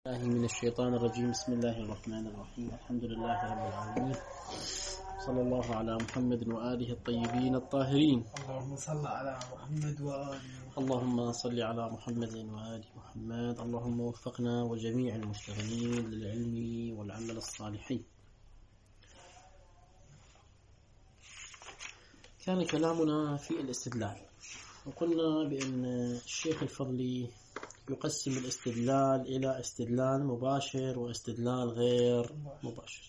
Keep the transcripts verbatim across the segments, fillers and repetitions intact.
الله من الشيطان الرجيم. بسم الله الرحمن الرحيم. الحمد لله رب العالمين، صلى الله على محمد وآله الطيبين الطاهرين. اللهم صل على محمد وآله اللهم صل على محمد وآل محمد. اللهم وفقنا وجميع المشتغلين للعلم والعمل الصالحين. كان كلامنا في الاستدلال، وقلنا بأن الشيخ الفضلي يقسم الاستدلال إلى استدلال مباشر واستدلال غير مباشر،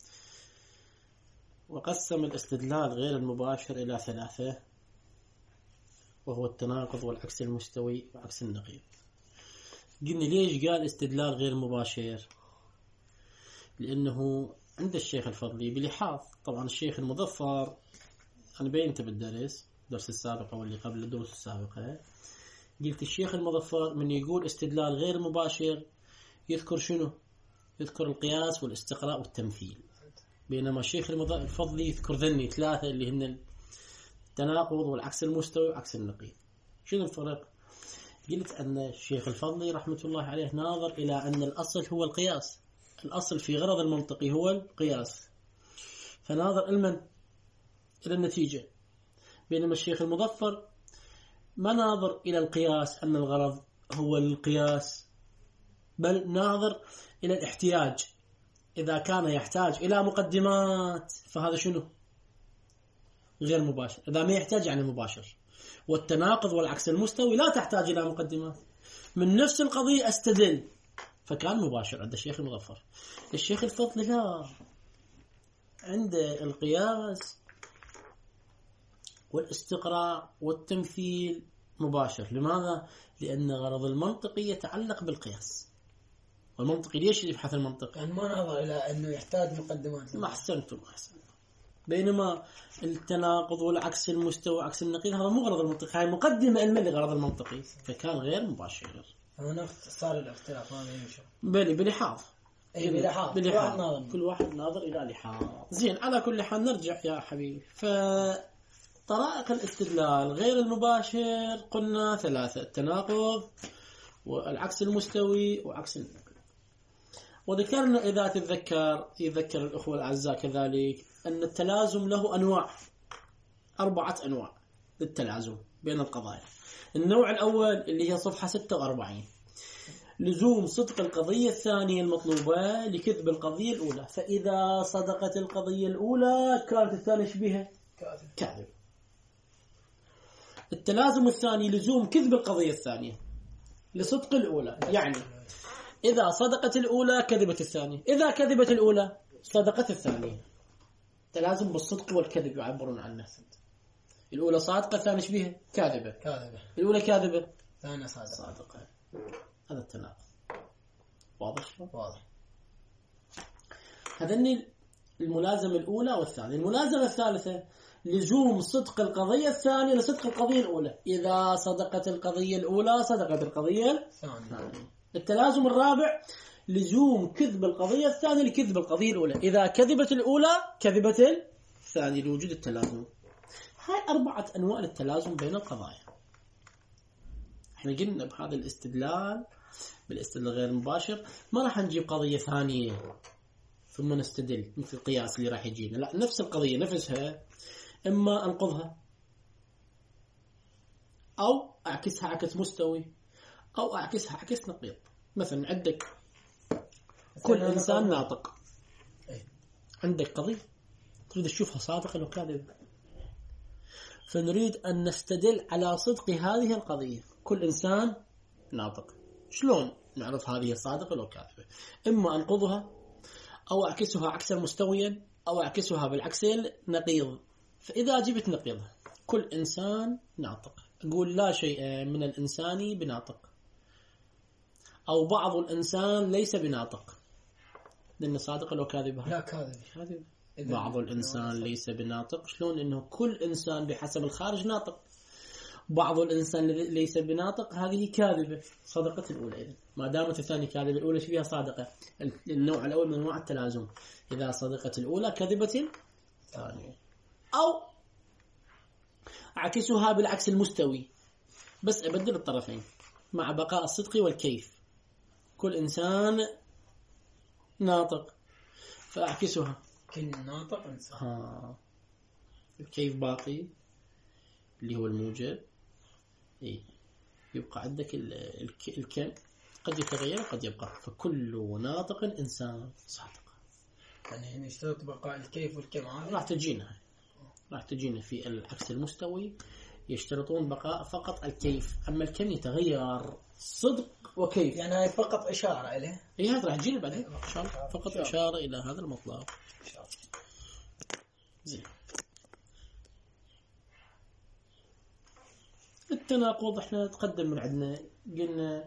وقسم الاستدلال غير المباشر إلى ثلاثة، وهو التناقض والعكس المستوي وعكس النقيض. قلنا ليش قال استدلال غير مباشر؟ لأنه عند الشيخ الفضلي بلحاظ، طبعا الشيخ المظفر أنا بينت بالدرس درس السابقة واللي قبل الدروس السابقة، قلت الشيخ المظفر من يقول استدلال غير مباشر يذكر شنو؟ يذكر القياس والاستقراء والتمثيل، بينما الشيخ الفضلي يذكر ذني ثلاثة اللي هن التناقض والعكس المستوي وعكس النقيض. شنو الفرق؟ قلت أن الشيخ الفضلي رحمة الله عليه ناظر إلى أن الأصل هو القياس، الأصل في غرض المنطقي هو القياس، فناظر المن إلى النتيجة، بينما الشيخ المظفر ما ناظر إلى القياس أن الغرض هو القياس، بل ناظر إلى الاحتياج. إذا كان يحتاج إلى مقدمات فهذا شنو؟ غير مباشر. إذا ما يحتاج يعني مباشر. والتناقض والعكس المستوي لا تحتاج إلى مقدمات، من نفس القضية أستدل، فكان مباشر عند الشيخ المظفر. الشيخ الفضلي لا، عند القياس والاستقراء والتمثيل مباشر. لماذا؟ لأن غرض المنطقي يتعلق بالقياس، والمنطقي ليش يبحث المنطق؟ يعني ما نظر إلى أنه يحتاج مقدمات. ما أحسنتم أحسنتم. بينما التناقض والعكس المستوى عكس النقيض هذا مو غرض المنطقي، هاي مقدمة علمية لغرض المنطقي، فكان غير مباشر. هنا صار الاختلاف هذا يمشي بلي بلحاظ أي بلحاظ كل واحد ناظر كل واحد ناظر إلى لحاظ. زين، على كل حال نرجع يا حبيبي. ف طرائق الاستدلال غير المباشر قلنا ثلاثة: التناقض والعكس المستوي وعكس النقيض. وذكرنا إذا تتذكر يذكر الأخوة الأعزاء كذلك أن التلازم له أنواع، أربعة أنواع للتلازم بين القضايا. النوع الأول اللي هي صفحة ستة وأربعين، لزوم صدق القضية الثانية المطلوبة لكذب القضية الأولى، فإذا صدقت القضية الأولى كانت الثانية شبيهة كاذب. التلازم الثاني لزوم كذب القضية الثانية لصدق الأولى، يعني إذا صدقت الأولى كذبت الثانية، إذا كذبت الأولى صدقت الثانية. تلازم بالصدق والكذب يعبرون عنه. الأولى صادقة الثانية شبيهة كاذبة، كاذبة الأولى كاذبة ثانية صادقة صادقة. هذا التناقض واضح؟ واضح. هذني الملازمة الأولى والثانية. الملازمة الثالثة لزوم صدق القضية الثانية لصدق القضية الأولى، إذا صدقت القضية الأولى صدقت القضية الثانية. التلازم الرابع لزوم كذب القضية الثانية لكذب القضية الأولى، إذا كذبت الأولى كذبت الثانية لوجود التلازم. هاي أربعة أنواع للتلازم بين القضايا. احنا قلنا بهذا الاستدلال بالاستدلال غير المباشر ما راح نجيب قضية ثانية ثم نستدل مثل القياس اللي راح يجينا، لا، نفس القضية نفسها إما أنقضها أو أعكسها عكس مستوي أو أعكسها عكس نقيض. مثلا عندك كل إنسان ناطق، عندك قضية تريد تشوفها صادقة أو كاذبة، فنريد أن نستدل على صدق هذه القضية. كل إنسان ناطق، شلون نعرف هذه صادقة أو كاذبة؟ إما أنقضها أو أعكسها عكسا مستويا أو أعكسها بالعكس النقيض. فإذا جبت نقيضها كل إنسان ناطق، أقول لا شيء من الإنسان بناطق، أو بعض الإنسان ليس بناطق، لأن صادقة لو كاذبة؟ لا كاذب. كاذب. بعض الإنسان ليس بناطق، شلون إنه كل إنسان بحسب الخارج ناطق، بعض الإنسان ليس بناطق، هذه كاذبة. صدقت الأولى. إذن ما دامت الثانية كاذبة الأولى شبيها صادقة. النوع الأول من أنواع التلازم، إذا صدقت الأولى كذبت الثانية. أو أعكسها بالعكس المستوي، بس أبدل الطرفين مع بقاء الصدق والكيف. كل إنسان ناطق، فأعكسها كل ناطق إنسان. ها الكيف باقي اللي هو الموجب، إيه يبقى عندك الكم قد يتغير قد يبقى، فكل ناطق إنسان صادق. يعني نشترط بقاء الكيف والكم عادي. راح تجينا راح تجينا في العكس المستوي يشترطون بقاء فقط الكيف، أما الكم يتغير صدق وكيف. يعني هاي فقط إشارة إليه. إيه هذا راح تجينا بعدين إن شاء الله، فقط إشارة إلى هذا المطلب. زين. التناقض احنا تقدم من عندنا قلنا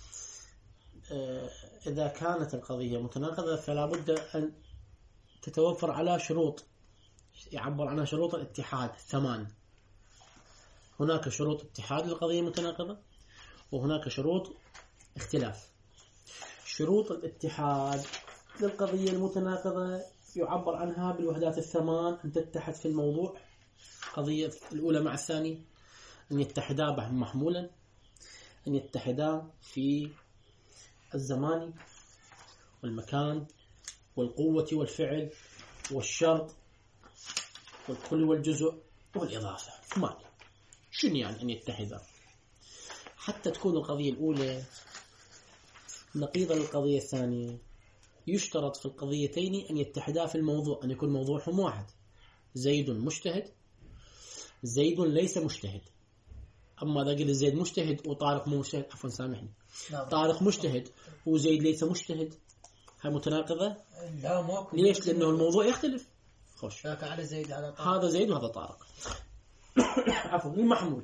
اه إذا كانت القضية متناقضة فلا بد أن تتوفر على شروط يعبر عنها شروط الاتحاد ثمان. هناك شروط اتحاد للقضية المتناقضة وهناك شروط اختلاف. شروط الاتحاد للقضية المتناقضة يعبر عنها بالوحدات الثمان أن تتحد في الموضوع، قضية الأولى مع الثانية، أن يتحدا محمولا، أن يتحدا في الزمان والمكان والقوة والفعل والشرط والكل والجزء والإضافة. ثمانية. شنو يعني أن يتحدا؟ حتى تكون القضية الأولى نقيضة للقضية الثانية يشترط في القضيتين أن يتحدا في الموضوع، أن يكون موضوعهم واحد. زيد مجتهد، زيد ليس مجتهد. أما إذا قلت زيد مجتهد وطارق مو مجتهد، عفوا سامحني، طارق مجتهد وزيد ليس مجتهد، هاي متناقضة؟ لا ماكو. ليش؟ لأنه الموضوع يختلف. خوش. ذاك على زيد على طارق. هذا زيد وهذا طارق. عفوا المحمول.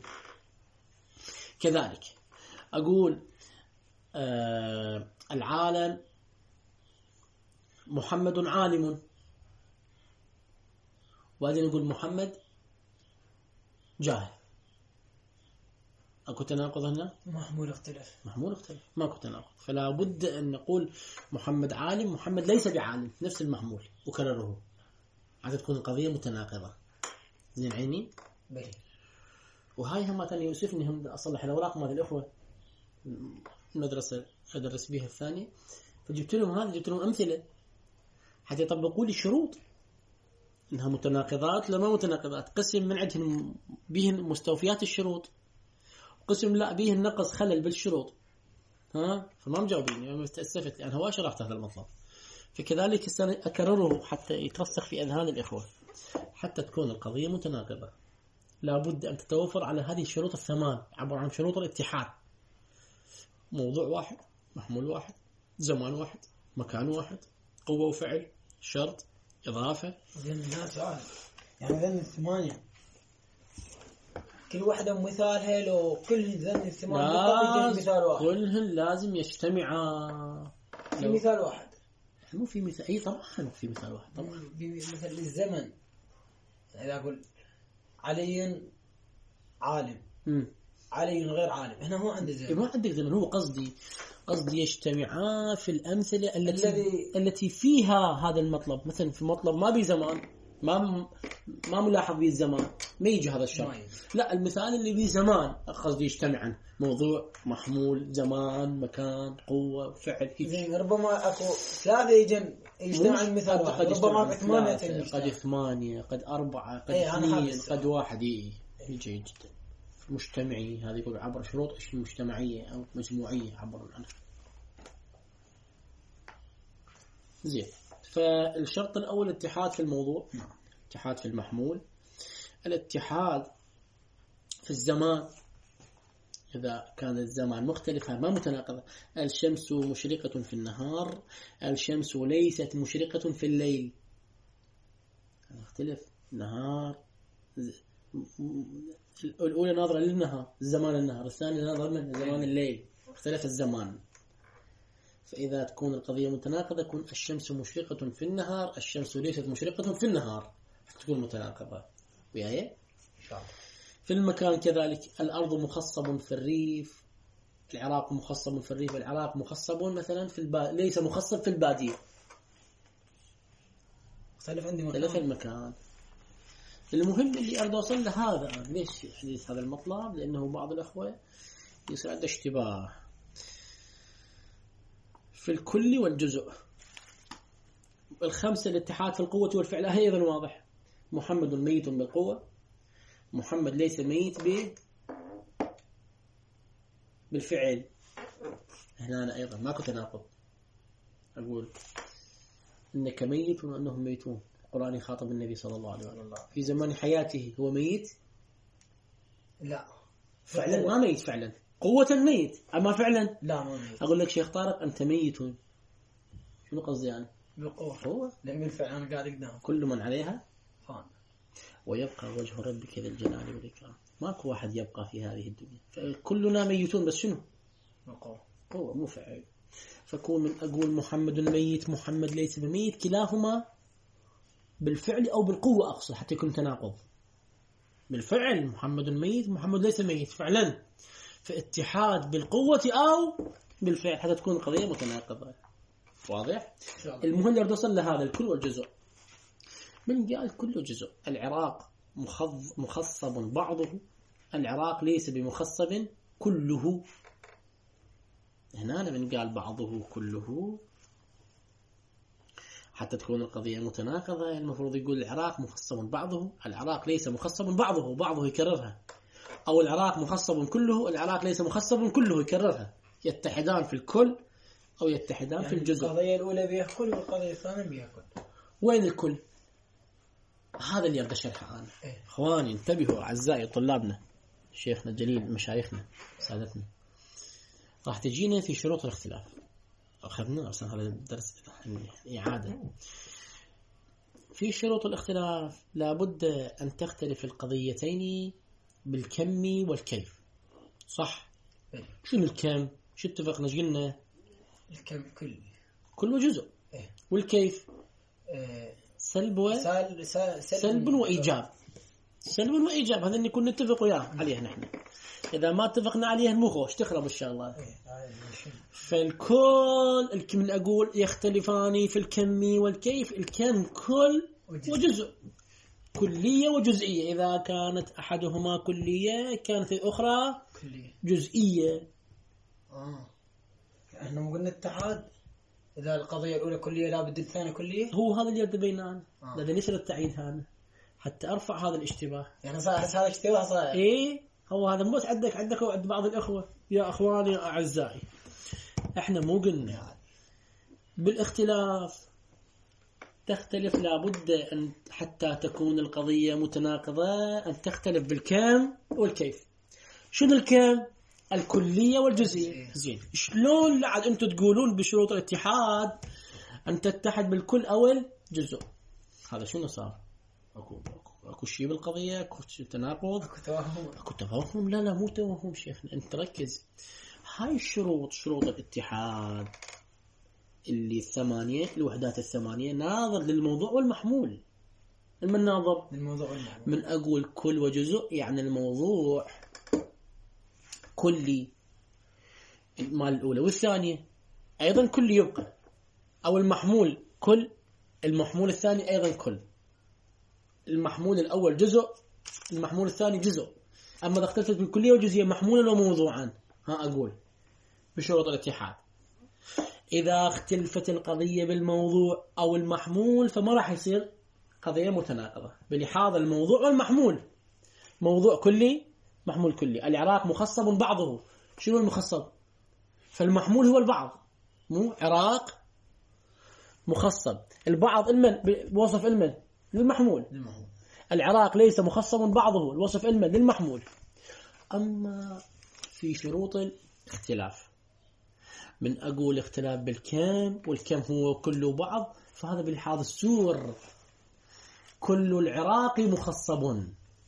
كذلك أقول آه العالم محمد عالم، وبعدين نقول محمد جاهل. أكو تناقض هنا؟ محمول اختلف. محمول اختلف، ماكو تناقض. فلا بد أن نقول محمد عالم، محمد ليس بعالم، نفس المحمول وكرره، عاد تكون القضية متناقضة. زين عيني؟ بلي. وهاي هم تاني يوسفني هم أصلح الأوراق مال الأخوة المدرسة أدرس بها الثانية، فجبت لهم هذا، جبت لهم أمثلة حتى يطبقوا لي الشروط إنها متناقضات لما متناقضات. قسم من عندهم بهن مستوفيات الشروط، قسم لا بهن نقص خلل بالشروط. ها فما مجاوبين، يعني تأسفت لأن هو شرحت هذا المطلب. فكذلك أكرره حتى يترسخ في أذهان الإخوة. حتى تكون القضية متناقضة لابد أن تتوفر على هذه الشروط الثمان، عبارة عن شروط الاتحاد. موضوع واحد، محمول واحد، زمان واحد، مكان واحد، قوة وفعل، شرط، إضافة. زين الناس سؤال، يعني ذن الثمانية كل واحدة مثالها، لو كل ذن الثمانية مثال واحد كلهن لازم يجتمعا في مثال واحد. مو في مثال، أي طبعا في مثال واحد طبعا. مثل الزمن، إذا أقول علي عالم، م. علي غير عالم، هنا هو عنده زمن. ما عندك زمن، هو قصدي قصدي يجتمعا في الأمثلة التي الذي التي فيها هذا المطلب. مثلا في مطلب ما بي زمان، ما ما ملاحظ به الزمان، ما يجي هذا الشرط. لا، المثال اللي بيه زمان قصدي يجتمعا موضوع، محمول، زمان، مكان، قوة، فعل. زين ربما اكو ثلاثة يجن يجتمع المثال واحد، ربما ثمانية، قد ثمانية، قد أربعة، قد اثنين، قد واحد. يجي جدا مجتمعي، هذا يقول عبر شروط مجتمعية أو مجموعية عبر عنها. زين. فالشرط الأول الاتحاد في الموضوع، الاتحاد في المحمول، الاتحاد في الزمان. إذا كان الزمان مختلف ما متناقضة. الشمس مشرقة في النهار، الشمس ليست مشرقة في الليل. مختلف نهار، الأولى ناظرة للنهار زمان النهار، الثانية ناظرة من زمان الليل، اختلف الزمان. فإذا تكون القضية متناقضة تكون الشمس مشرقة في النهار، الشمس ليست مشرقة في النهار، تكون متناقضة. وياي في المكان كذلك، الأرض مخصب في الريف، العراق مخصب في الريف، العراق مخصب مثلا في البا... ليس مخصب في البادية. اختلف عندي مكان، اختلف المكان. المهم اللي أريد أوصل لهذا، ليش حديث هذا المطلب؟ لأنه بعض الأخوة يصير عنده اشتباه. في الكل والجزء. الخمسة الاتحاد في القوة والفعل هي أيضا واضح. محمد ميت بالقوة، محمد ليس ميت ب بالفعل. هنا أنا أيضا ماكو تناقض، أقول إنك ميت وأنهم ميتون. القرآن يخاطب النبي صلى الله عليه وسلم في زمان حياته هو ميت؟ لا فعلا ما ميت، فعلا قوة ميت، أما فعلا لا ما ميت. أقول لك شيخ طارق أنت ميت، شنو قصدي يعني؟ بالقوة هو لأن بالفعل أنا قاعد قدام. كل من عليها فان ويبقى وجه ربك ذا الجلال والإكرام. ماكو واحد يبقى في هذه الدنيا، فكلنا ميتون، بس شنو؟ بالقوة قوة مو فعل. فكون من أقول محمد ميت محمد ليس بميت، كلاهما بالفعل أو بالقوة أقصد، حتى يكون تناقض. بالفعل محمد ميت محمد ليس ميت فعلا، فاتحاد بالقوة أو بالفعل حتى تكون القضية متناقضة. واضح؟ المهم يرد وصل لهذا الكل والجزء. من قال كل جزء؟ العراق مخصب بعضه، العراق ليس بمخصب كله. هنا من قال بعضه كله حتى تكون القضية متناقضة، المفروض يقول العراق مخصب بعضه، العراق ليس مخصب بعضه، بعضه يكررها. أو العراق مخصب كله، العراق ليس مخصب كله، يكررها. يتحدان في الكل أو يتحدان يعني في الجزء. القضية الأولى بها كل والقضية الثانية بها كل. وين الكل؟ هذا اللي أبدأ شرحه أنا. إيه؟ إخواني انتبهوا أعزائي طلابنا، شيخنا الجليل، مشايخنا، سادتنا، راح تجينا في شروط الاختلاف. أخذنا أصلا هذا الدرس إعادة. في شروط الاختلاف لابد أن تختلف القضيتين بالكم والكيف، صح؟ إيه؟ شنو الكم؟ شو اتفقنا قلنا؟ الكم كل كل وجزء. إيه؟ والكيف إيه؟ سلب و سل... سل... سلب وإيجاب. سلب وإيجاب هذا نكون نتفق وياه عليه نحن. إذا ما اتفقنا عليه المخوش تخرب إن شاء الله. فالكل الكم من أقول يختلفان في الكم والكيف. الكم كل وجزء، كلية وجزئية. إذا كانت أحدهما كلية كانت الأخرى كلية جزئية. آه. احنا قلنا اتحاد إذا القضية الأولى كلية لا بد الثانية كلية. هو هذا اللي يرد بيننا. آه. لذا ليس للتعيد هذا حتى أرفع هذا الاشتباه. يعني صار هذا اشتباه صار. إيه هو هذا مو عندك عندك وعند بعض الأخوة. يا أخواني أعزائي، إحنا مو قلنا بالاختلاف تختلف، لابد أن حتى تكون القضية متناقضة أن تختلف بالكم والكيف. شنو الكم؟ الكلية والجزئية. زين، شلون لعد أنتم تقولون بشروط الاتحاد أن تتحد بالكل أو الجزء؟ هذا شنو صار؟ أكو أكو شيء بالقضية، أكو تناقض، أكو توهم. أكو توهم. لا لا مو توهم شيخنا، أنت ركز. هاي الشروط شروط الاتحاد اللي الثمانية الوحدات الثمانية ناظر للموضوع والمحمول. من ناظر للموضوع والمحمول؟ من أقول كل وجزء يعني الموضوع كلي المال الأولى، والثانية أيضا كل يبقى، أو المحمول كل، المحمول الثاني أيضا كل. المحمول الأول جزء، المحمول الثاني جزء. أما إذا اختلفت بالكلية والجزئية محمولا وموضوعا، ها أقول بشروط الاتحاد إذا اختلفت القضية بالموضوع أو المحمول فما راح يصير قضية متناقضة بلحاظ الموضوع والمحمول. موضوع كلي، محمول كلي. العراق مخصب بعضه. شنو المخصب؟ فالمحمول هو البعض، مو عراق مخصب. البعض المن بوصف المن للمحمول. العراق ليس مخصب بعضه، الوصف المن للمحمول. أما في شروط الاختلاف من أقول اختلاف بالكم، والكم هو كل بعض، فهذا بلحاظ السور. كل العراق مخصب.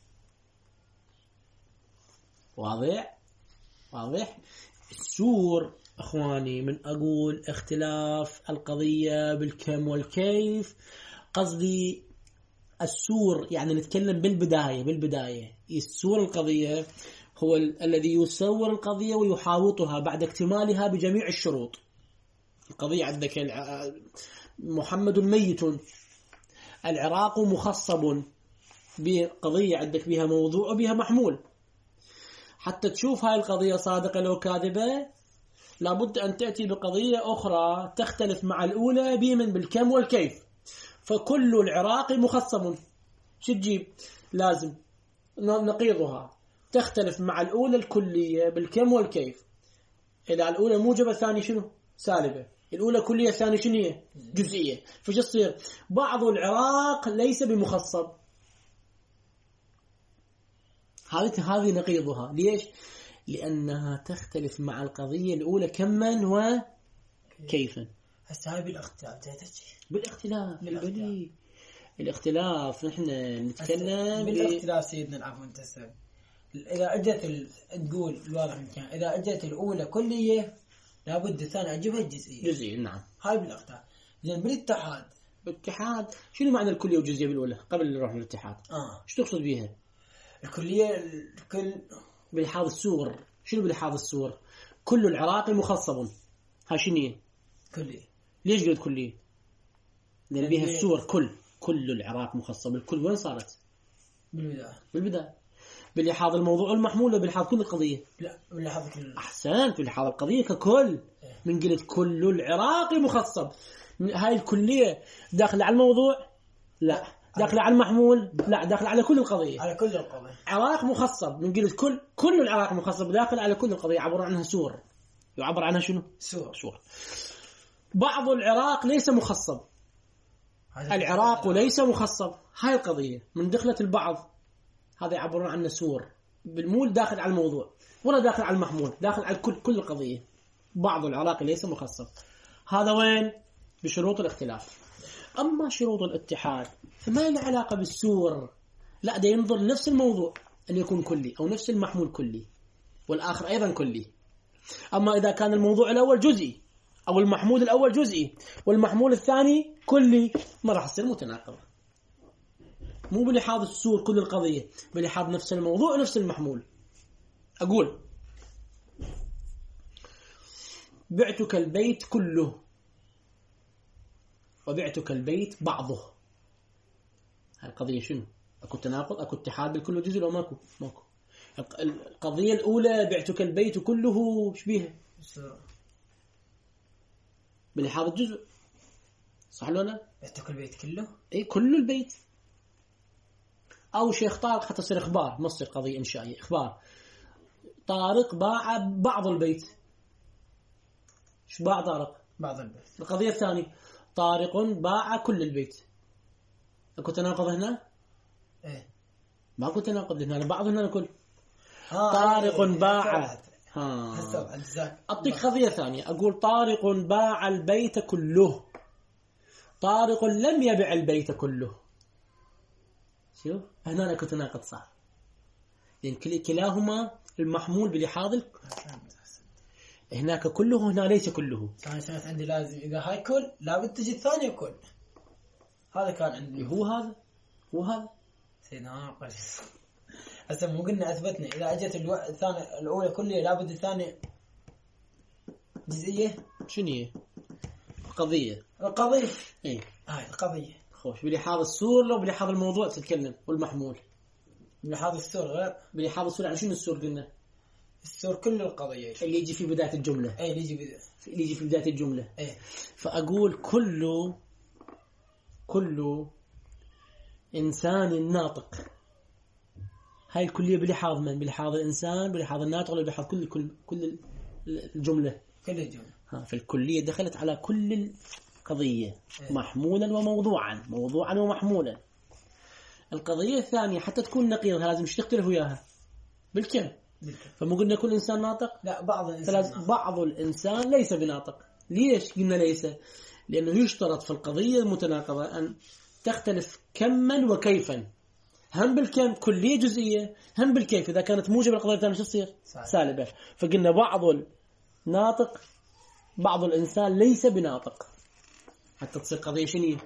واضح؟ واضح؟ السور أخواني من أقول اختلاف القضية بالكم والكيف، قصدي السور يعني نتكلم بالبداية. بالبداية السور القضية هو ال- الذي يصور القضية ويحاوطها بعد اكتمالها بجميع الشروط. القضية عندك الع... محمد ميت، العراق مخصب، بقضية عندك بها موضوع وبها محمول. حتى تشوف هاي القضية صادقة لو كاذبة لابد أن تأتي بقضية أخرى تختلف مع الأولى بمن بالكم والكيف. فكل العراق مخصب، شو تجيب؟ لازم نقيضها تختلف مع الأولى الكلية بالكم والكيف. إذا الأولى موجبة الثانية شنو؟ سالبة. الأولى كلية الثانية شنو هي؟ جزئية. فش يصير؟ بعض العراق ليس بمخصب. هذه هذه نقيضها. ليش؟ لأنها تختلف مع القضية الأولى كما وكيفا. هسه هاي بالاختلاف بالاختلاف بالاختلاف الاختلاف نحن نتكلم بالاختلاف سيدنا العفو انت سبب. إذا أجت ال... نقول الواضح من كان إذا أجت الأولى كلية لابد الثانية أجيبها الجزئية. جزئية نعم. هاي بالاختلاف. زين بالاتحاد. بالاتحاد شنو معنى الكلية والجزئية بالأولى قبل نروح للاتحاد؟ آه. شو تقصد بيها؟ الكلية الكل بلحاظ السور. شنو بلحاظ السور؟ كل العراق مخصب. ها شنو هي؟ كلية. ليش قلت كلية؟ لأن بيها السور كل كل العراق مخصب. الكل وين صارت؟ بالبداية. بالبداية. بلحاظ الموضوع المحمول ولا بلحاظ كل القضية؟ لا بلحاظ كل. أحسنت. بلحاظ القضية ككل. من قلت كل العراق مخصب. هاي الكلية داخل على الموضوع؟ لا. داخل على المحمول؟ لا. داخل على كل القضية. على كل القضية. عراق مخصب. من قلت كل كل العراق مخصب داخل على كل القضية. عبر عنها سور. يعبر عنها شنو؟ سور. سور. بعض العراق ليس مخصب. العراق ليس مخصب. هاي القضية من دخلت البعض هذا يعبرون عنه سور. بالمول داخل على الموضوع ولا داخل على المحمول. داخل على كل كل القضية. بعض العراق ليس مخصب. هذا وين؟ بشروط الاختلاف. أما شروط الاتحاد فما له علاقة بالسور. لا ده ينظر نفس الموضوع أن يكون كلي أو نفس المحمول كلي والآخر أيضا كلي. أما إذا كان الموضوع الأول جزئي أو المحمول الأول جزئي والمحمول الثاني كلي ما راح يصير متناقض. مو بلحاظ السور كل القضية بلحاظ نفس الموضوع ونفس المحمول. أقول بعتك البيت كله وبعتك البيت بعضه. هاي القضية شنو؟ أكو تناقض؟ أكو اتحاد بالكل وجزء لو ماكو؟ ماكو. القضية الأولى بعتك البيت كله شبيها بلحاظ الجزء صح ولا لا؟ بعتك البيت كله؟ إيه كل البيت. أو شيخ طارق حتى تصير إخبار ما تصير قضية إنشائية. إخبار طارق باع بعض البيت. شو باع طارق؟ بعض البيت. القضية الثانية طارق باع كل البيت. أكو تناقض هنا؟ إيه ما أكو تناقض هنا. بعض هنا كل. آه طارق إيه باع. ها. أعطيك قضية ثانية. أقول طارق باع البيت كله. طارق لم يبع البيت كله. شوف هنا أكو تناقض صار. يعني كلاهما المحمول بلحاظ هناك كله هنا ليس كله. كان سنة عندي لازم إذا هاي كل لابد تجي الثانية كل. هذا كان عندي. هو هذا هو هذا سيدنا قل. هسه مو قلنا أثبتنا إذا أجت الو... الثانية الأولى كلية لابد الثانية جزئية. شنو هي؟ القضية. القضية. إيه. هاي القضية. خوش بلحاظ السور لو بلحاظ الموضوع تتكلم والمحمول. بلحاظ السور غير. بلحاظ السور يعني شنو السور قلنا؟ السور كل القضية. اللي يجي في بداية الجملة. أي اللي يجي بداية. اللي يجي في بداية الجملة. إيه. فأقول كل كل إنسان ناطق. هاي الكلية بلحاظ من؟ بلحاظ الإنسان بلحاظ الناطق ولا بلحاظ كل كل كل الجملة؟ كل الجملة. ها فالكلية دخلت على كل القضية. إيه. محمولا وموضوعا موضوعا ومحمولا. القضية الثانية حتى تكون نقيضها لازم تختلف وياها بالكم. فمو قلنا كل إنسان ناطق؟ لا بعض الإنسان بعض الإنسان ليس بناطق. ليش قلنا ليس؟ لأنه يشترط في القضية المتناقضة أن تختلف كما وكيفا. هم بالكم كلية جزئية هم بالكيف. إذا كانت موجبة القضية الثانية شو تصير؟ سالبة. فقلنا بعض الناطق بعض الإنسان ليس بناطق حتى تصير قضية شنية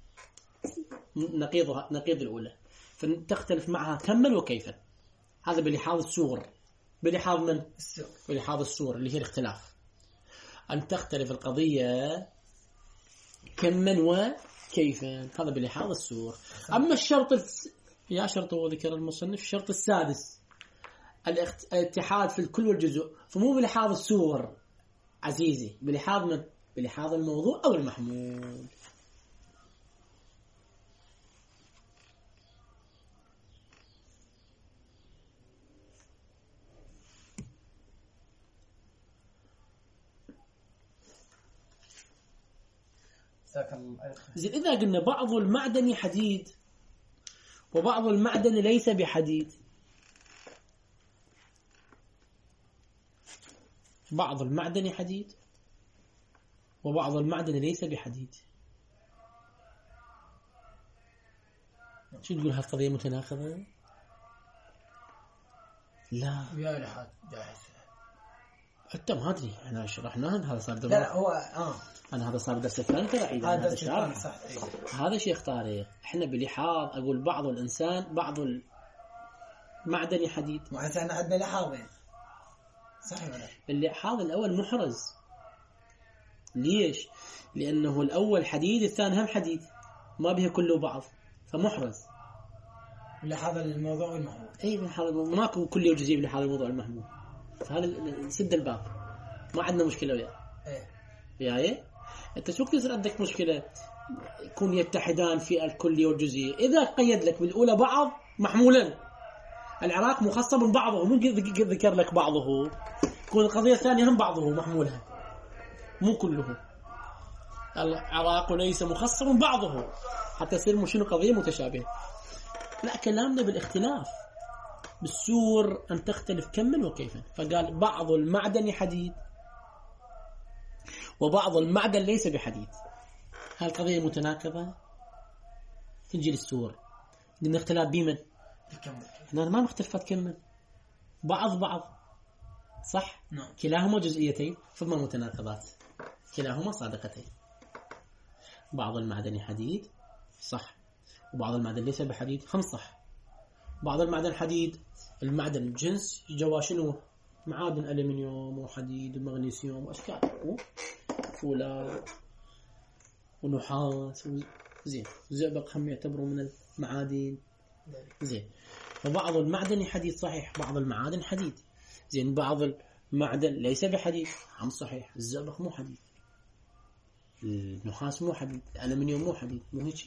نقيضها نقيض الأولى. فتختلف معها كما وكيفا. هذا بلحاظ السور. بلحاظ من؟ السور. بلحاظ السور اللي هي الاختلاف. أن تختلف القضية كما وكيفا. هذا بلحاظ السور. أما الشرط الس... يا شرط وذكر المصنف الشرط السادس الاتحاد في الكل والجزء. فمو بلحاظ السور عزيزي بلحاظ من بلحاظ الموضوع أو المحمول. زين إذا قلنا بعض المعدن حديد وبعض المعدن ليس بحديد، بعض المعدن حديد وبعض المعدن ليس بحديد، شو تقول هالقضية متناقضة؟ لا يا لحد جاهز حتى ما أدري احنا شرحناه، هذا صار لا لا هو اه أنا هذا صار درس الثاني ترى عيد هذا هذا درس الشرح صح. إيه. هذا شيخ طارق احنا بلحاظ أقول بعض الإنسان بعض المعدن حديد، ما هسه احنا عندنا لحاظين صح ولا؟ اللحاظ الأول محرز. ليش؟ لأنه الأول حديد الثاني هم حديد ما بها كله بعض فمحرز. لحاظ الموضوع والمحمول. اي بلحاظ ماكو كل جزئي بلحاظ الموضوع المحمول، فهذا سد الباب ما عندنا مشكلة وياه. ايه وياي انت شو كثر عندك مشكلة يكون يتحدان في الكلي والجزئي؟ إذا قيد لك بالأولى بعض محمولا، العراق مخصب من بعضه مو ذكر لك بعضه، يكون القضية الثانية هم بعضه محمولها مو كله. العراق ليس مخصب من بعضه حتى يصير مو شنو قضية متشابهة. لا كلامنا بالاختلاف بالسور أن تختلف كما وكيفا. فقال بعض المعدن حديد وبعض المعدن ليس بحديد. هالقضية متناقضة. تنجي للسور قلنا اختلاف بمن؟ احنا ما مختلفات كمل بعض بعض صح؟ نعم. كلاهما جزئيتين ثم متناقضات، كلاهما صادقتين. بعض المعدن حديد صح وبعض المعدن ليس بحديد هم صح. بعض المعدن حديد المعدن جنس جوا شنو؟ معادن ألمنيوم وحديد ومغنيسيوم وأشكال فولاذ ونحاس زين. زئبق هم يعتبروا من المعادن زين. وبعض المعدن حديد صحيح بعض المعادن حديد زين. بعض المعدن ليس بحديد هم صحيح. الزئبق مو حديد، النحاس مو حديد، الألمنيوم مو حديد، مو هيك.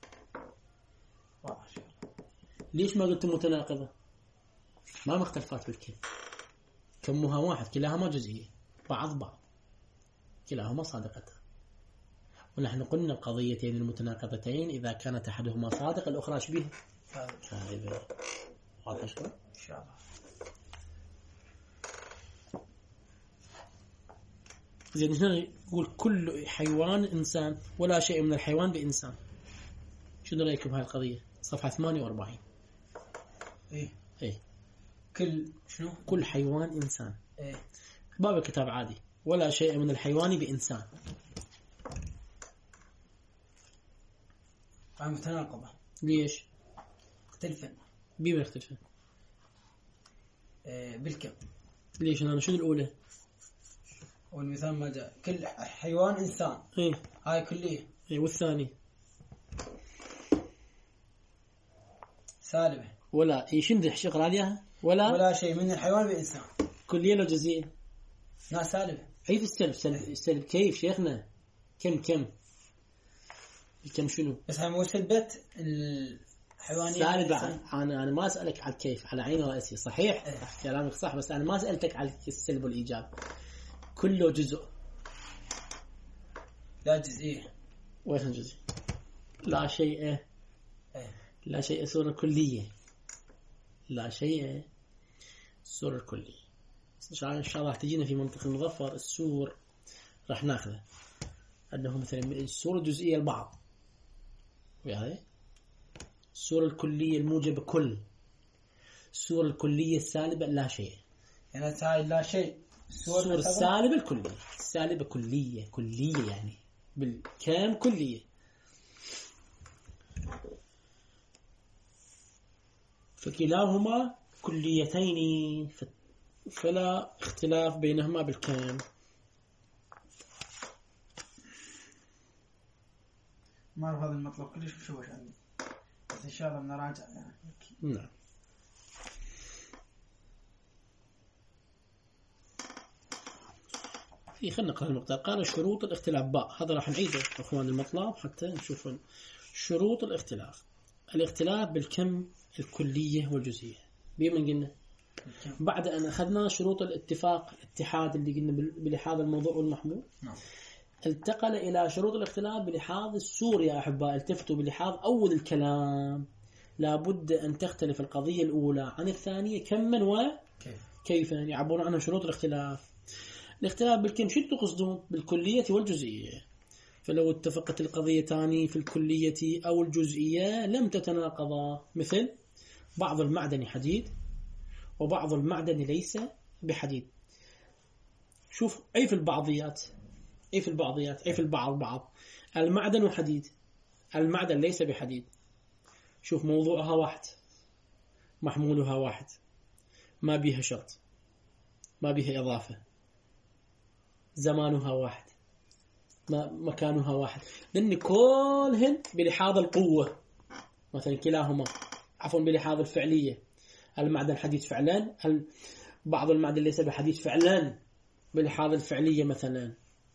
ليش ما قلت متناقضة؟ ما مختلفات بالكل، كمها واحد كلاهما جزئية بعض بعض كلاهما صادقتان. ونحن قلنا القضيتين المتناقضتين إذا كانت أحدهما صادق الأخرى شبيه كاذبة. واضح شلون؟ إن شاء الله. زين هنا يقول كل حيوان إنسان ولا شيء من الحيوان بإنسان. شنو رأيكم بهاي القضية؟ صفحة ثمانية وأربعين. إيه إيه كل شنو؟ كل حيوان إنسان. إيه باب الكتاب عادي ولا شيء من الحيوان بإنسان. هاي متناقضة. ليش؟ مختلفة. بما يختلفون؟ إيه بالكم. ليش أنا شنو الأولى؟ والمثال ما جاء كل حيوان إنسان. إيه هاي كلية. إيه والثاني سالبة. ولا إيه شنو دح شغل عليها؟ ولا ولا شيء من الحيوان بإنسان. كلية ولا جزئية؟ لا سالبة. أي في السلب سلب السلب كيف شيخنا؟ كم كم الكم شنو؟ بس هاي مو سلبة الحيوانية. سالبة. أنا أنا ما أسألك على كيف على عيني ورأسي صحيح إيه. كلامك صح بس أنا ما سألتك على السلب والإيجاب. كله جزء لا جزئية. وين جزء؟ لا شيء إيه. لا شيء صورة كلية. لا شيء الصورة الكلية. إن شاء الله تجينا في منطقة المظفر السور راح ناخذه أنه مثلا الصورة الجزئية البعض وياي الصورة الكلية الموجبة كل. الصورة الكلية السالبة لا شيء. يعني هاي لا شيء. الصورة السالبة الكلية السالبة كلية كلية يعني بالكام كلية. فكلاهما كليتين فلا اختلاف بينهما بالكام. ما أعرف هذا المطلب كلش مشوش عندي بس إن شاء الله بنراجع يعني. نعم. إيه خلينا نقرأ المقدار. قال شروط الاختلاف باء، هذا راح نعيده أخوان المطلب حتى نشوف شروط الاختلاف. الاختلاف بالكم الكلية والجزئية. بمن قلنا بعد أن أخذنا شروط الاتفاق الاتحاد اللي قلنا بلحاظ الموضوع والمحمول، نعم. انتقل إلى شروط الاختلاف بلحاظ السور. يا أحباء التفتوا بلحاظ أول الكلام، لابد أن تختلف القضية الأولى عن الثانية كما وكيفا يعبرون عنها شروط الاختلاف. الاختلاف بالكم شو تقصدون؟ بالكلية والجزئية. فلو اتفقت القضيتان في الكلية أو الجزئية لم تتناقضا، مثل بعض المعدن حديد وبعض المعدن ليس بحديد. شوف أي في البعضيات أي في البعضيات أي في البعض بعض المعدن حديد، المعدن ليس بحديد. شوف موضوعها واحد، محمولها واحد، ما بيها شرط، ما بيها إضافة، زمانها واحد، ما مكانها واحد، لأن كلهن بلحاظ القوة مثلا كلاهما عفوا بلحاظ الفعلية. المعدن حديد فعلا، بعض المعدن ليس بحديد فعلا بلحاظ الفعلية مثلا.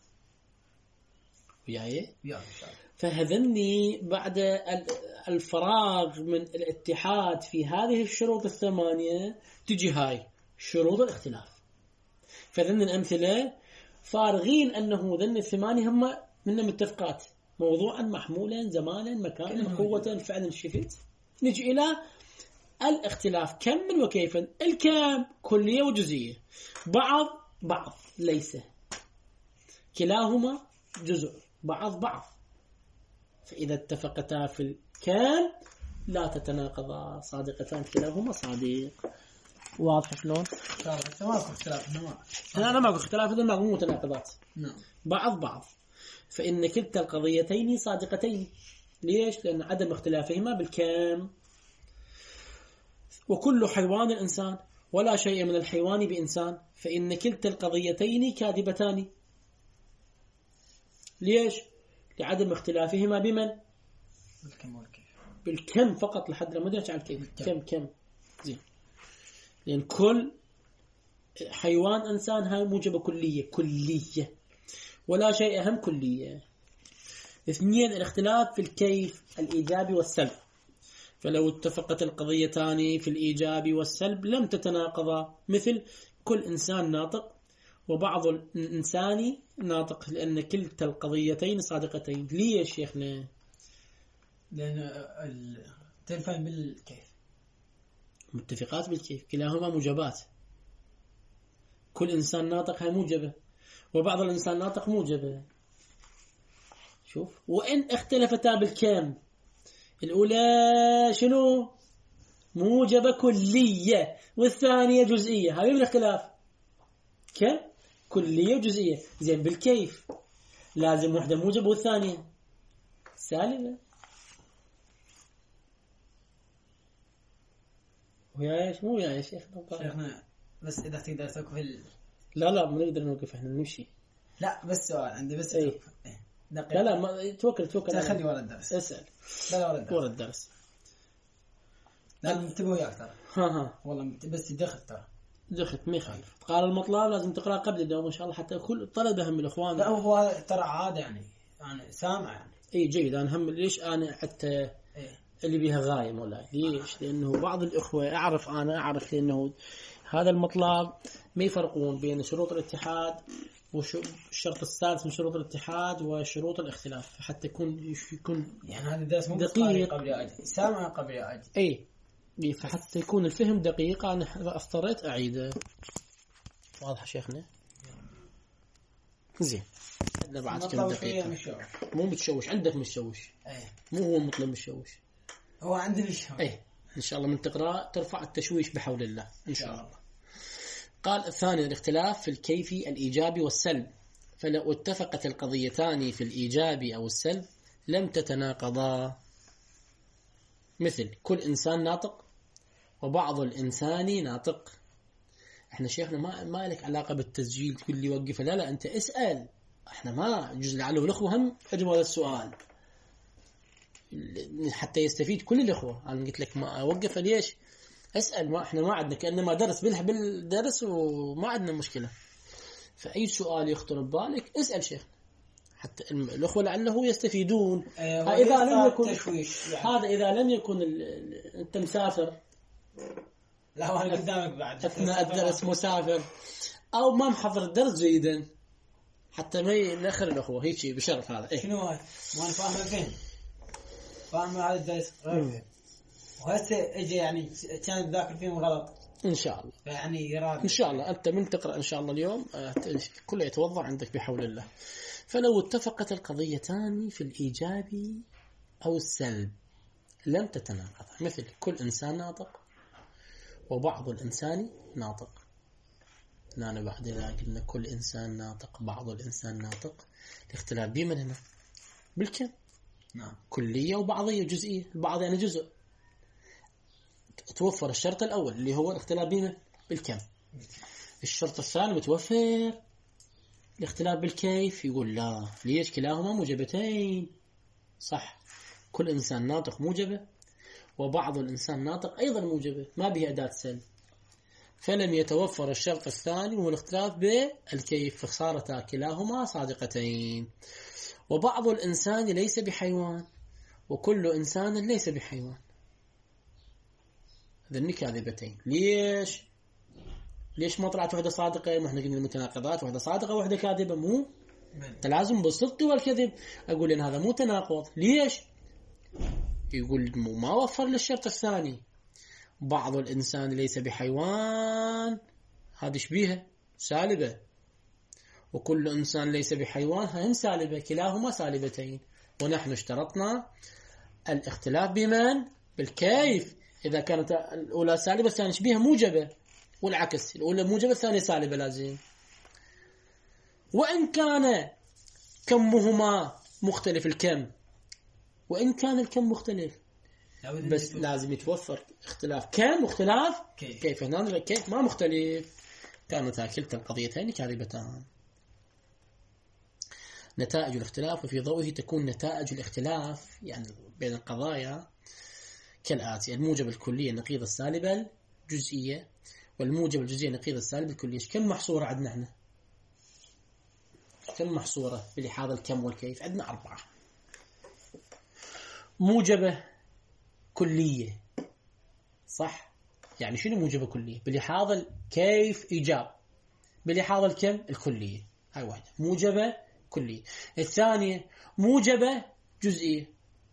وياي فهذني بعد الفراغ من الاتحاد في هذه الشروط الثمانية تجي هاي شروط الاختلاف. فذن الأمثلة فارغين أنه ذن الثمانية هم من متفقات، موضوعا محمولا زمانا مكانا قوة فعلا. شفت نجي إلى الاختلاف كم وكيفا. الكم كلية وجزئية، بعض بعض ليس، كلاهما جزء، بعض بعض. فإذا اتفقتا في الكم لا تتناقضا، صادقتان كلاهما صادق. واضح شلون؟ ما في اختلاف. لا لا ما في اختلاف، هذا مو متناقضات. نعم. بعض بعض. فإن كلتا القضيتين صادقتين. ليش؟ لأن عدم اختلافهما بالكم. وكل حيوان إنسان ولا شيء من الحيوان بإنسان، فإن كلتا القضيتين كاذبتان. ليش؟ لعدم اختلافهما بمن؟ بالكم والكيف. بالكم فقط لحد لما نرجع على الكيف. كم كم زين. لأن كل حيوان إنسان هاي موجبة كلية كلية، ولا شيء أهم كلية. اثنين الاختلاف في الكيف الإيجابي والسلب. فلو اتفقت القضيتان في الإيجاب والسلب لم تتناقضا، مثل كل إنسان ناطق وبعض الإنسان ناطق، لأن كلتا القضيتين صادقتين. ليه يا شيخنا؟ لأن التلفان بالكيف متفقات بالكيف، كلاهما موجبات. كل إنسان ناطق هي موجبة، وبعض الإنسان ناطق موجبة. شوف، وإن اختلفتا بالكم، الأولى شنو؟ موجبة كلية، والثانية جزئية. هاي من الاختلاف كم؟ كلية وجزئية. زين بالكيف لازم واحدة موجبة والثانية سالبة. ويا ايش مو يا شيخ شيخنا بس إذا تقدر توقف ال... لا لا ما نقدر نوقف، احنا نمشي. لا بس سؤال عندي بس ايه. لا لا ما توكل توكل خلي ورا الدرس. اسأل. لا ورا الدرس. ورا الدرس. لا نتبه وياك ترى. ها ها. والله بس دخلت ترى. دخلت ما يخالف. قال المطلب لازم تقرأ قبل الدوام إن شاء الله حتى كل طلبة هم الإخوان. لا هو ترى عادة يعني يعني سامع يعني. إيه جيد. أنا هم ليش أنا حتى إيه. اللي بيها غاية مولاي. ليش؟ لأنه بعض الإخوة أعرف أنا أعرف لأنه هذا المطلب ما يفرقون بين شروط الاتحاد والشرط السادس من شروط الاتحاد وشروط الاختلاف حتى يكون يكون يعني هذا الدرس مو دقيق قبل أجي سامع قبل أجي. أي إيه فحتى يكون الفهم دقيق. أنا اضطريت أعيده. واضح شيخنا؟ زين. عندنا بعد كم دقيقة. مو متشوش عندك متشوش. أيه. مو هو مطلب متشوش. هو عندي متشوش. أيه إن شاء الله من تقرأ ترفع التشويش بحول الله إن شاء الله. قال الثاني الاختلاف في الكيفي الإيجابي والسلب. فلو اتفقت القضيتان في الإيجاب أو السلب لم تتناقضا، مثل كل إنسان ناطق وبعض الإنسان ناطق. احنا شيخنا ما ما لك علاقة بالتسجيل تقول لي وقف. لا لا أنت اسأل. احنا ما جزء لعله الأخوة هم أجمع هذا السؤال حتى يستفيد كل الأخوة. أنا قلت لك ما أوقف ليش؟ اسأل. ما احنا ما عندنا كأنما درس بالح بالدرس وما عندنا مشكلة. فأي سؤال يخطر ببالك اسأل شيخ حتى الأخوة لعله يستفيدون. آه إذا لم يكن تشويش يعني. هذا إذا لم يكن ال... ال... أنت مسافر، لا هو قدامك بعد أثناء الدرس مسافر أو ما محضر الدرس جيدا حتى ما ينخر الأخوة هيك شيء بشرف هذا. إيه؟ شنو هذا؟ ما أنا فاهم فين فاهم هذا الدرس غير وهسه اجى يعني كان ذاكر فيهم غلط إن شاء الله. يعني يراد إن شاء الله أنت من تقرأ إن شاء الله اليوم كله يتوضع عندك بحول الله. فلو اتفقت القضيتان في الإيجاب أو السلب لم تتناقض، مثل كل إنسان ناطق وبعض الإنسان ناطق. لا بعد إذا قلنا كل إنسان ناطق بعض الإنسان ناطق الاختلاف بمن هنا بالكم. نعم. كلية وبعضية جزئية، البعض يعني جزء. توفر الشرط الأول اللي هو الاختلاف بمن بالكم. الشرط الثاني متوفر الاختلاف بالكيف. يقول لا ليش كلاهما موجبتين. صح، كل إنسان ناطق موجبة وبعض الإنسان ناطق أيضا موجبة ما به أداة سلب، فلم يتوفر الشرط الثاني وهو الاختلاف بالكيف فصارتا كلاهما صادقتين. وبعض الإنسان ليس بحيوان وكل إنسان ليس بحيوان، هذين كاذبتين. ليش ليش ما طلعت واحدة صادقة؟ ما احنا قلنا المتناقضات واحدة صادقة واحدة كاذبة. مو تلازم بالصدق والكذب. أقول إن هذا مو تناقض. ليش؟ يقول ما وفر للشرط الثاني. بعض الإنسان ليس بحيوان هذه شبيهة سالبة، وكل إنسان ليس بحيوان هم سالبة، كلاهما سالبتين. ونحن اشترطنا الاختلاف بمن بالكيف. إذا كانت الأولى سالبة الثانية شبيهة موجبة، والعكس الأولى موجبة الثانية سالبة لازم. وإن كان كمهما مختلف الكم، وإن كان الكم مختلف بس لازم يتوفر اختلاف كم واختلاف كيف. كيف هنا كيف ما مختلف. كانت كلتا القضيتين كاذبتان. نتائج الاختلاف وفي ضوئه تكون نتائج الاختلاف يعني بين القضايا كالآتي: الموجب الكلية نقيض السالبة الجزئية، والموجب الجزئية نقيض السالبة الكلية. كم محصورة عندنا احنا؟ كم محصورة بلحاظ الكم والكيف؟ عندنا أربعة. موجبة كلية، صح؟ يعني شنو موجبة كلية؟ بلحاظ الكيف إيجاب، بلحاظ الكم الكلية. هاي واحدة موجبة كلية. الثانية موجبة جزئية.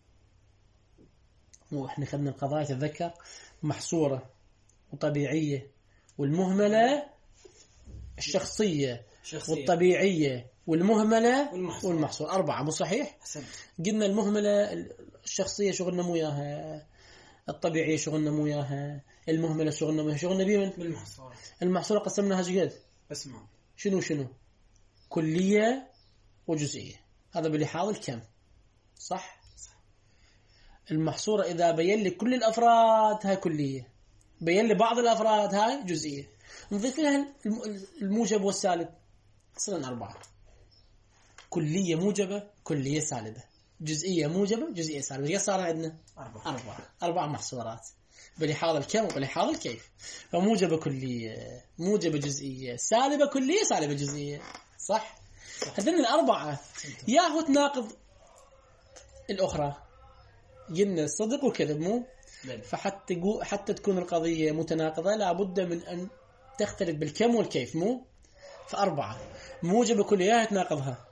مو احنا خدنا القضايا تذكر محصورة وطبيعية والمهملة الشخصية شخصية. والطبيعية والمهملة والمحصور. والمحصور أربعة. مو صحيح؟ حسن. قلنا المهملة الشخصية شغلنا مو ياها، الطبيعية شغلنا مو ياها، المهملة شغلنا مو ياها، شغلنا بيمن بالمحصورة. المحصورة قسمناها جد بس ما شنو شنو كلية وجزئية. هذا بلحاظ الكم، صح؟ المحصورة إذا بين لي كل الأفراد هاي كلية، بين لي بعض الأفراد هاي جزئية. نضيف لها الموجب والسالب صرنا أربعة. كلية موجبة كلية سالبة، جزئية موجبة جزئية سالبة. ايش صار عندنا؟ أربعة. أربعة أربع محصورات بلحاظ الكم وبلحاظ الكيف. فموجبة كلية موجبة جزئية سالبة كلية سالبة جزئية، صح؟ هذين الأربعة ياهو تناقض الأخرى. قلنا الصدق والكذب مو؟ فحتى حتى تكون القضية متناقضة لابد من أن تختلف بالكم والكيف مو؟ فأربعة موجبة كلية تناقضها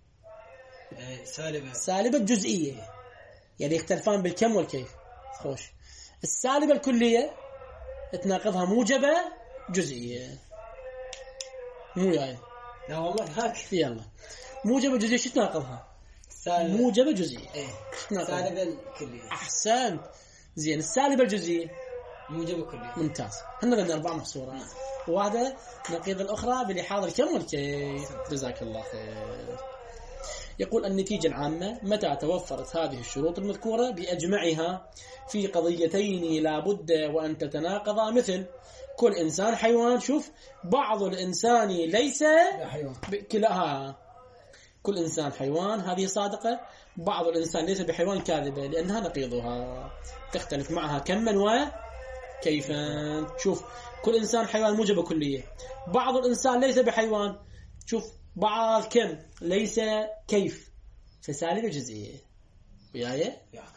سالبة سالبة جزئية، يعني يختلفان بالكم والكيف. خوش. السالبة الكلية تناقضها موجبة جزئية. مو يعني لا والله هاك. يلا موجبة جزئية شو تناقضها؟ سالبة. موجبة جزئية. ايه سالبة الكلية. أحسن. زين. السالبة الجزئية موجبة كلية. ممتاز. احنا قلنا أربع محصورات وواحدة نقيض الأخرى بلحاظ الكم والكيف. جزاك الله خير. يقول النتيجة العامة: متى توفرت هذه الشروط المذكورة بأجمعها في قضيتين لا بد وأن تتناقضا، مثل كل إنسان حيوان. شوف بعض الإنسان ليس حيوان. كلها كل إنسان حيوان هذه صادقة، بعض الإنسان ليس بحيوان كاذبة لأنها نقيضها تختلف معها كما وكيفا. شوف كل إنسان حيوان موجبة كلية، بعض الإنسان ليس بحيوان شوف بعض كم ليس كيف، فسالبة جزئية وياي.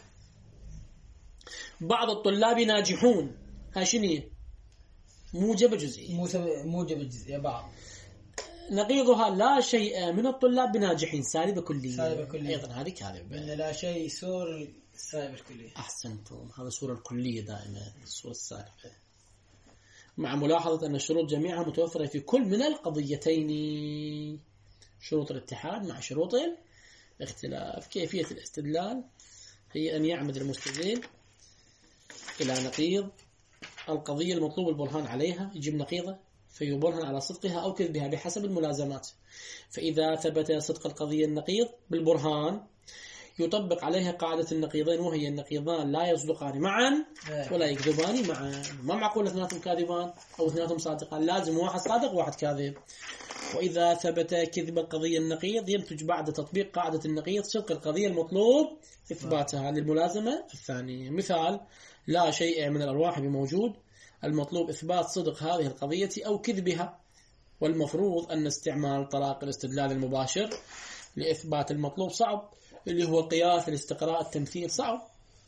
بعض الطلاب ناجحون، هاي شنو؟ موجبة جزئية. موجبة جزئية. بعض نقيضها لا شيء من الطلاب بناجحين، سالبة كلية. سالبة كلية أيضا هذه كاذبة. إن لا شيء سور السالبة الكلية. أحسنتم، هذا الصورة الكلية دائما، الصورة السالبة، مع ملاحظة أن الشروط جميعها متوفرة في كل من القضيتين، شروط الاتحاد مع شروط الاختلاف. كيفية الاستدلال هي أن يعمد المستدل إلى نقيض القضية المطلوب البرهان عليها، يجيب نقيضة فيبرهن على صدقها أو كذبها بحسب الملازمات. فإذا ثبت صدق القضية النقيض بالبرهان يطبق عليها قاعدة النقيضين، وهي النقيضان لا يصدقان معا ولا يكذبان معا. ما معقول اثنيناتهم كاذبان أو اثنيناتهم صادقان، لازم واحد صادق وواحد كاذب. وإذا ثبت كذب القضية النقيض ينتج بعد تطبيق قاعدة النقيض صدق القضية المطلوب إثباتها للملازمة الثانية. مثال: لا شيء من الأرواح بموجود، المطلوب إثبات صدق هذه القضية أو كذبها، والمفروض أن استعمال طرائق الاستدلال المباشر لإثبات المطلوب صعب، اللي هو قياس الاستقراء التمثيل صعب.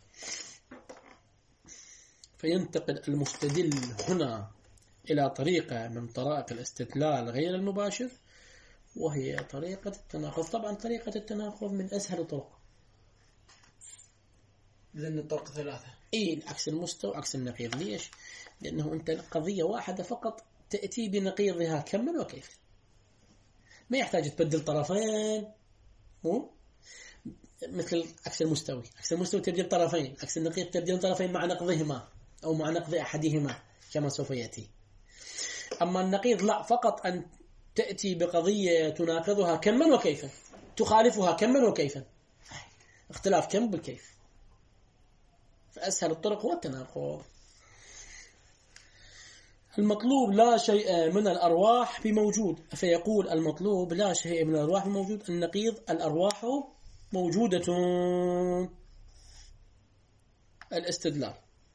فينتقل المستدل هنا إلى طريقة من طرائق الاستدلال غير المباشر، وهي طريقة التناقض. طبعا طريقة التناقض من أسهل الطرق، لأن الطرق ثلاثة. إيه، عكس المستوى عكس النقيض. ليش؟ لأنه أنت قضية واحدة فقط تأتي بنقيضها كما وكيف، ما يحتاج تبدل طرفين. مو مثل عكس المستوي، عكس المستوي تبدل طرفين، عكس النقيض تبدل طرفين مع نقضهما أو مع نقض أحدهما كما سوف يأتي. أما النقيض لا، فقط أن تأتي بقضية تناقضها كما وكيفا، تخالفها كما وكيفا، اختلاف كم بالكيف. فأسهل الطرق هو التناقض. المطلوب لا شيء من الأرواح بموجود، فيقول المطلوب لا شيء من الأرواح بموجود، النقيض الأرواح موجودة. الاستدلال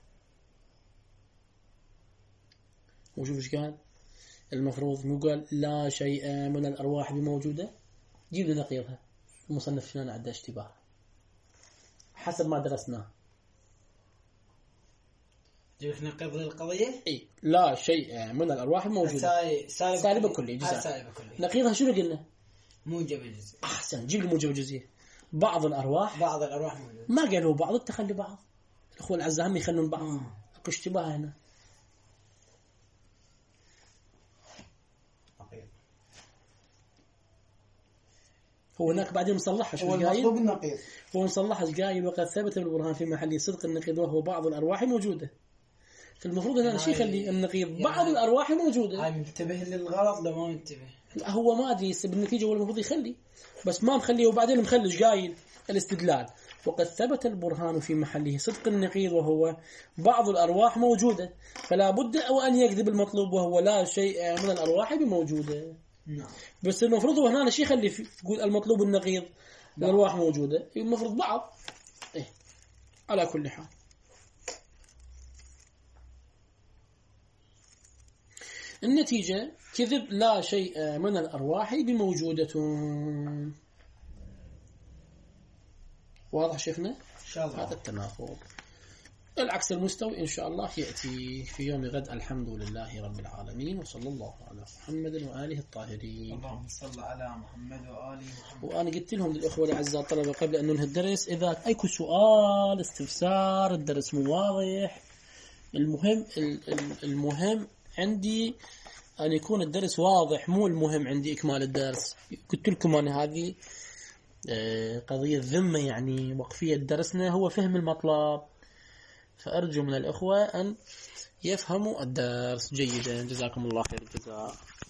وشوف ايش قال. المفروض يقول لا شيء من الأرواح بموجودة، جيب لي نقيضها. المصنف هنا عنده اشتباه حسب ما درسناه. جيب نقيض القضية. اي لا شيء من الأرواح موجودة، سالبة كلية جزء. نقيضها شنو قلنا؟ موجبة جزئية. أحسن، جيب لي موجبة جزئية. بعض الأرواح بعض الأرواح موجودة. ما قالوا بعض، التخلي بعض. الأخوة الأعزاء هم يخلون بعض. اكو اشتباه هنا. هو هناك بعدين مصلحها شو قايل؟ المطلوب النقيض. هو مصلحها ايش قايل؟ وقد ثبت بالبرهان في محل صدق النقيض وهو بعض الأرواح موجودة. فالمفروض هنا شيء يخلي النقيض يعني بعض الأرواح موجودة. هاي منتبه للغلط ده ما منتبه. هو ما ادري بالنتيجة هو المفروض يخلي، بس ما مخليه. وبعدين مخلي ايش قايل؟ الاستدلال وقد ثبت البرهان في محله صدق النقيض وهو بعض الأرواح موجودة، فلا بد أن يكذب المطلوب وهو لا شيء من الأرواح بموجودة. نعم. بس المفروض هو هنا شيء يخلي يقول المطلوب النقيض الأرواح موجودة، المفروض بعض. إيه على كل حال. النتيجة كذب لا شيء من الأرواح بموجودة. واضح شيخنا؟ إن شاء الله. هذا التناقض. العكس المستوي إن شاء الله يأتي في يوم غد. الحمد لله رب العالمين، وصلى الله على محمد وآله الطاهرين. اللهم صل على محمد وآله محمد. وأنا قلت لهم للأخوة الأعزاء الطلبة قبل أن ننهي الدرس، إذا أيكو سؤال استفسار الدرس مو واضح، المهم المهم عندي أن يكون الدرس واضح، مو المهم عندي إكمال الدرس. قلت لكم أنا هذه قضية ذمة، يعني وقفية درسنا هو فهم المطلب، فأرجو من الأخوة أن يفهموا الدرس جيدا. جزاكم الله خير الجزاء.